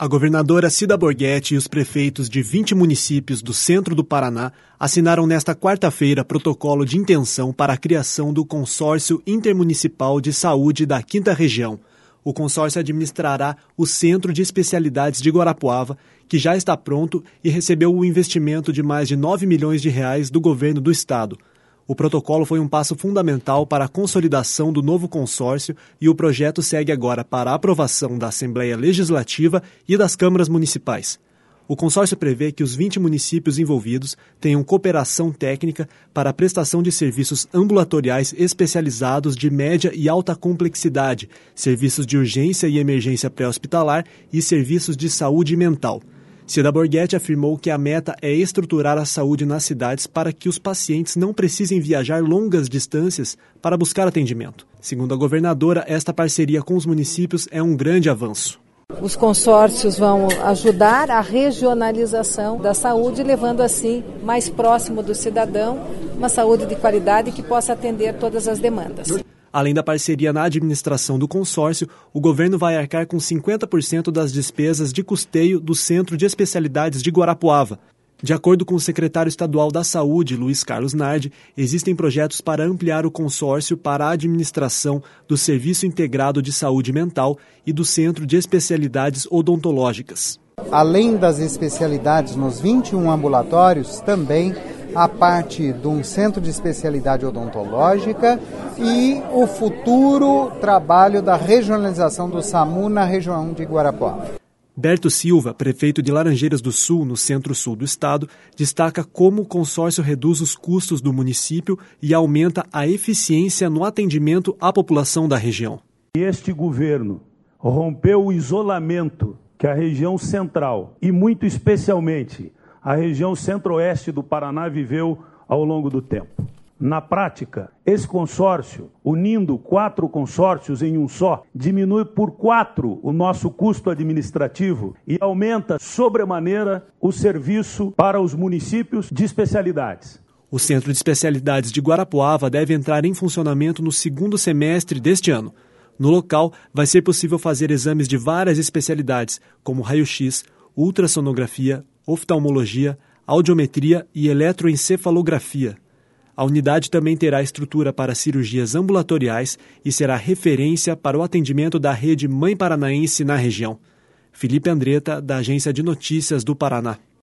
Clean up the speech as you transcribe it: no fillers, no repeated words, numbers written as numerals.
A governadora Cida Borghetti e os prefeitos de 20 municípios do centro do Paraná assinaram nesta quarta-feira protocolo de intenção para a criação do Consórcio Intermunicipal de Saúde da 5ª Região. O consórcio administrará o Centro de Especialidades de Guarapuava, que já está pronto e recebeu o investimento de mais de R$ 9 milhões do governo do estado. O protocolo foi um passo fundamental para a consolidação do novo consórcio e o projeto segue agora para a aprovação da Assembleia Legislativa e das câmaras municipais. O consórcio prevê que os 20 municípios envolvidos tenham cooperação técnica para a prestação de serviços ambulatoriais especializados de média e alta complexidade, serviços de urgência e emergência pré-hospitalar e serviços de saúde mental. Cida Borghetti afirmou que a meta é estruturar a saúde nas cidades para que os pacientes não precisem viajar longas distâncias para buscar atendimento. Segundo a governadora, esta parceria com os municípios é um grande avanço. Os consórcios vão ajudar a regionalização da saúde, levando assim mais próximo do cidadão uma saúde de qualidade que possa atender todas as demandas. Além da parceria na administração do consórcio, o governo vai arcar com 50% das despesas de custeio do Centro de Especialidades de Guarapuava. De acordo com o secretário estadual da Saúde, Luiz Carlos Nardi, existem projetos para ampliar o consórcio para a administração do Serviço Integrado de Saúde Mental e do Centro de Especialidades Odontológicas. Além das especialidades nos 21 ambulatórios, também a parte de um centro de especialidade odontológica e o futuro trabalho da regionalização do SAMU na região de Guarapuava. Berto Silva, prefeito de Laranjeiras do Sul, no centro-sul do estado, destaca como o consórcio reduz os custos do município e aumenta a eficiência no atendimento à população da região. Este governo rompeu o isolamento que a região central e, muito especialmente, a região centro-oeste do Paraná viveu ao longo do tempo. Na prática, esse consórcio, unindo 4 consórcios em um só, diminui por 4 o nosso custo administrativo e aumenta sobremaneira o serviço para os municípios de especialidades. O Centro de Especialidades de Guarapuava deve entrar em funcionamento no 2º semestre deste ano. No local, vai ser possível fazer exames de várias especialidades, como raio-x, ultrassonografia, oftalmologia, audiometria e eletroencefalografia. A unidade também terá estrutura para cirurgias ambulatoriais e será referência para o atendimento da rede Mãe Paranaense na região. Felipe Andretta, da Agência de Notícias do Paraná.